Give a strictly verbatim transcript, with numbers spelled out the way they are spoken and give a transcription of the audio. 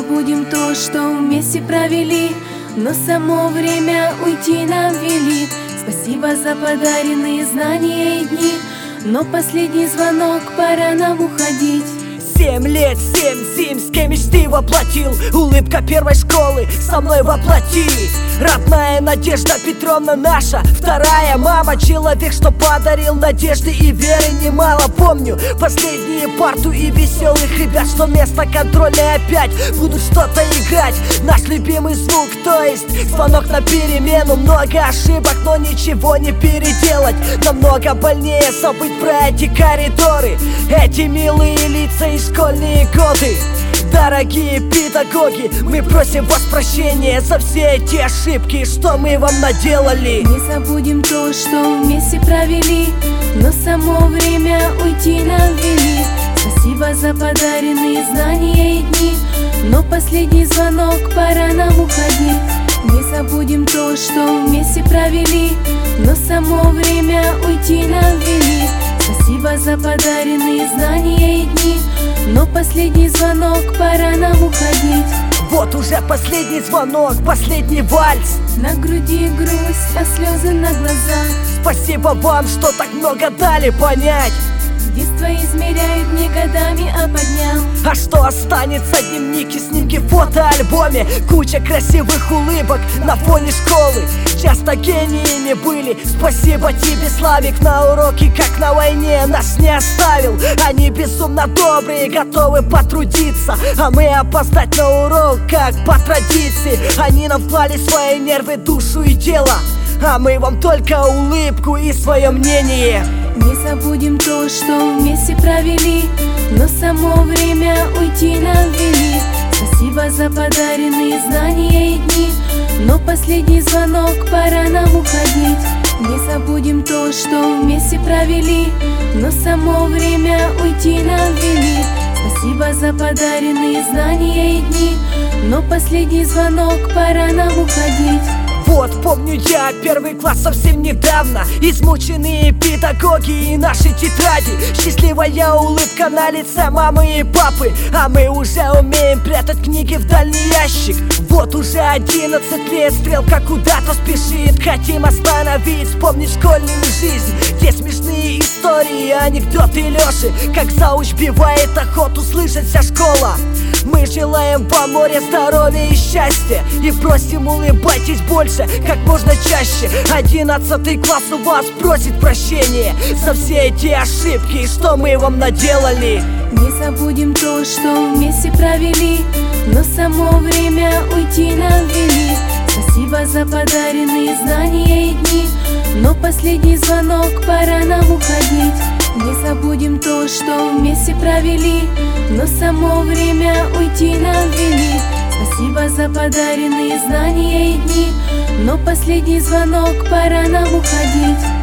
забудем то, что вместе провели, но само время уйти нам велит. Спасибо за подаренные знания и дни, но последний звонок, пора нам уходить. Семь лет, семь зим, с кем мечты воплотил. Улыбка первой школы со мной воплоти. Родная Надежда Петровна наша, вторая мама. Человек, что подарил надежды и веры немало. Помню последние парту и веселых ребят, что вместо контрольной опять будут что-то играть. Наш любимый звук, то есть звонок на перемену. Много ошибок, но ничего не переделать. Намного больнее забыть про эти коридоры, эти милые лица и школьные годы. Дорогие педагоги, мы просим вас прощения за все эти ошибки, что мы вам наделали. Не забудем то, что вместе провели, но само время уйти нам велит. Спасибо за подаренные знания и дни, но последний звонок, пора нам уходить. Не забудем то, что вместе провели, но само время уйти нам велит. Спасибо за подаренные знания и дни, но последний звонок, пора нам уходить. Вот уже последний звонок, последний вальс. На груди грусть, а слезы на глазах. Спасибо вам, что так много дали понять. Детство измеряют не годами, а по дням. А что останется? Дневники, снимки в фотоальбоме. Куча красивых улыбок на фоне школы. Часто гениями были. Спасибо тебе, Славик, на уроки, как на войне, нас не оставил. Они безумно добрые, готовы потрудиться, а мы опоздать на урок, как по традиции. Они нам вклали свои нервы, душу и тело, а мы вам только улыбку и свое мнение. Не забудем то, что вместе провели, но само время уйти нам велит. Спасибо за подаренные знания и дни, но последний звонок, пора нам уходить. Не забудем то, что вместе провели, но само время уйти нам велит. Спасибо за подаренные знания и дни, но последний звонок, пора нам уходить. Вот, помню я первый класс совсем недавно. Измученные педагоги и наши тетради. Счастливая улыбка на лице мамы и папы, а мы уже умеем прятать книги в дальний ящик. Вот уже одиннадцать лет, стрелка куда-то спешит. Хотим остановить, вспомнить школьную жизнь. Те смешные истории, анекдоты Лёши, как зауч бивает охоту слышать вся школа. Мы желаем вам моря здоровья и счастья и просим, улыбайтесь больше, как можно чаще. Одиннадцатый класс у вас просит прощения за все эти ошибки, что мы вам наделали. Не забудем то, что вместе провели, но само время уйти нам велит. Спасибо за подаренные знания и дни, но последний звонок, пора нам уходить. Не забудем то, что вместе провели, но само время уйти нам велит. Спасибо за подаренные знания и дни, но последний звонок, пора нам уходить.